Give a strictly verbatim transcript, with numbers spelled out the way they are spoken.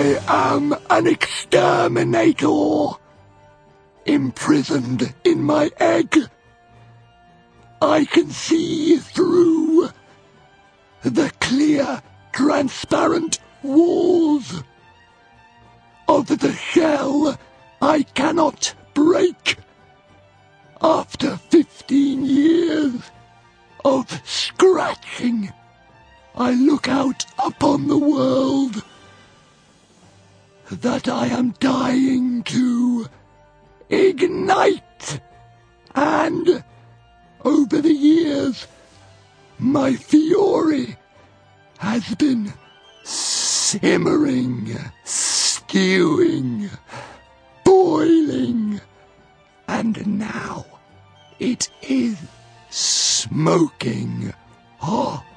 I am an exterminator, imprisoned in my egg. I can see through the clear, transparent walls of the shell I cannot break. After fifteen years of scratching, I look out upon the world that I am dying to ignite, and over the years, my fury has been simmering, stewing, boiling, and now it is smoking hot.